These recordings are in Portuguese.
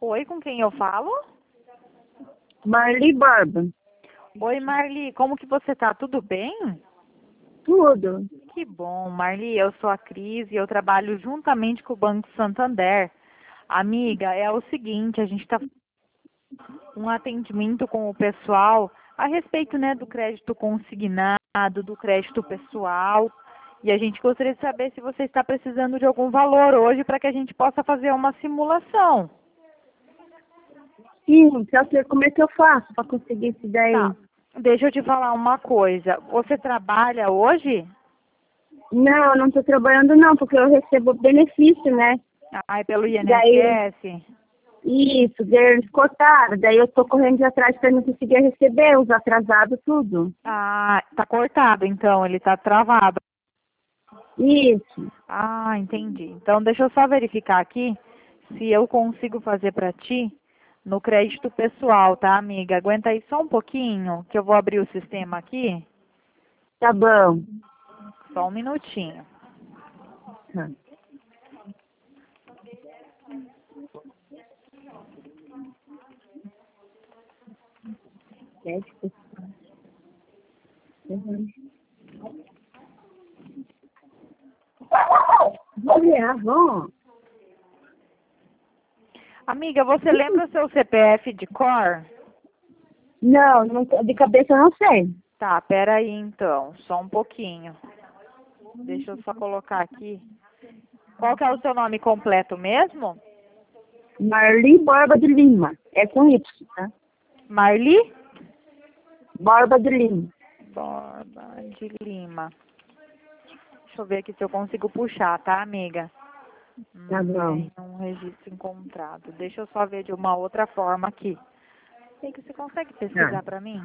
Oi, com quem eu falo? Marli Barba. Oi, Marli, como que você tá? Tudo bem? Tudo. Que bom, Marli, eu sou a Cris e eu trabalho juntamente com o Banco Santander. Amiga, é o seguinte, a gente está um atendimento com o pessoal a respeito, né, do crédito consignado, do crédito pessoal. E a gente gostaria de saber se você está precisando de algum valor hoje para que a gente possa fazer uma simulação. Sim, só que como é que eu faço para conseguir isso daí? Tá, deixa eu te falar uma coisa. Você trabalha hoje? Não, eu não estou trabalhando não, porque eu recebo benefício, né? Ah, é pelo Daí, INSS? isso, daí eles cortaram, daí eu estou correndo de atrás para não conseguir receber os atrasados, tudo. Ah, tá cortado então, ele tá travado. Isso, Ah, entendi. Então deixa eu só verificar aqui se eu consigo fazer para ti no crédito pessoal, tá, amiga? Aguenta aí só um pouquinho que eu vou abrir o sistema aqui. tá bom. Só um minutinho. Tá. Uhum. Vamos. Amiga, você lembra o seu CPF de cor? Não, de cabeça eu não sei. Tá, pera aí então, só um pouquinho. Deixa eu só colocar aqui. Qual que é o seu nome completo mesmo? Marli Borba de Lima. É com Y, tá? Marli? Borba de Lima. Borba de Lima. Deixa eu ver aqui se eu consigo puxar, tá, amiga? Tá bom. Um registro encontrado. Deixa eu só ver de uma outra forma aqui. Sei que você consegue pesquisar Tá. pra mim?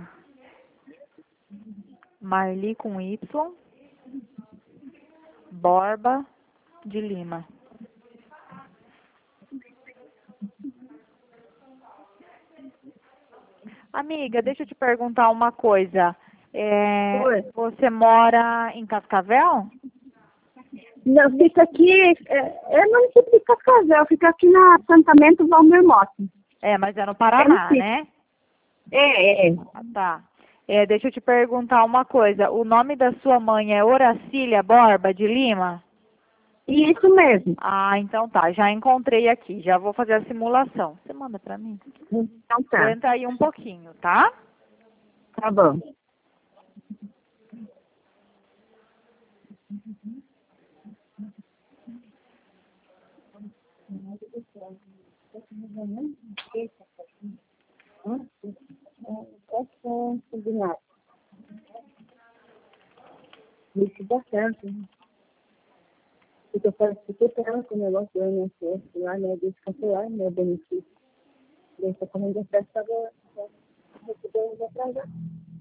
Marli com Y, Borba de Lima. Amiga, deixa eu te perguntar uma coisa. Oi. Você mora em Cascavel? Não, fica aqui, é município de Cascavel, fica aqui no assentamento Valmir Mota. É, mas é no É no Paraná, sítio. né? É. Ah, tá. Deixa eu te perguntar uma coisa. O nome da sua mãe é Horacília Borba de Lima? Isso mesmo. Ah, então tá. Já encontrei aqui. Já vou fazer a simulação. Você manda pra mim? Então tá. Aguenta aí um pouquinho, tá? Tá bom. Isso dá certo. Porque eu fiquei esperando com o negócio do INSS lá, né? Eles cancelaram meu benefício. Daí tô correndo de festa agora. Recebeu os atrasados.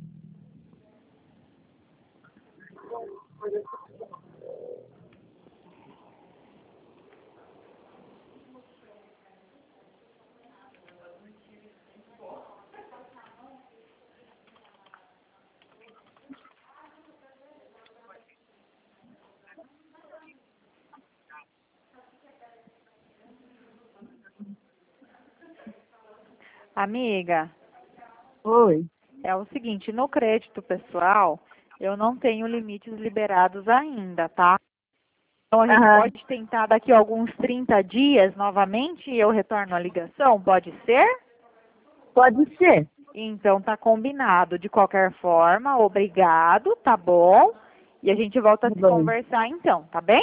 Amiga, Oi. é o seguinte, no crédito pessoal, eu não tenho limites liberados ainda, tá? Então a gente Aham. pode tentar daqui a alguns 30 dias novamente e eu retorno a ligação, pode ser? Pode ser. Então tá combinado. De qualquer forma, obrigado, tá bom? E a gente volta a Tá se bom. conversar então, tá bem?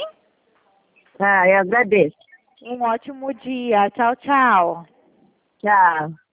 Ah, eu agradeço. Um ótimo dia. Tchau, tchau. Tchau.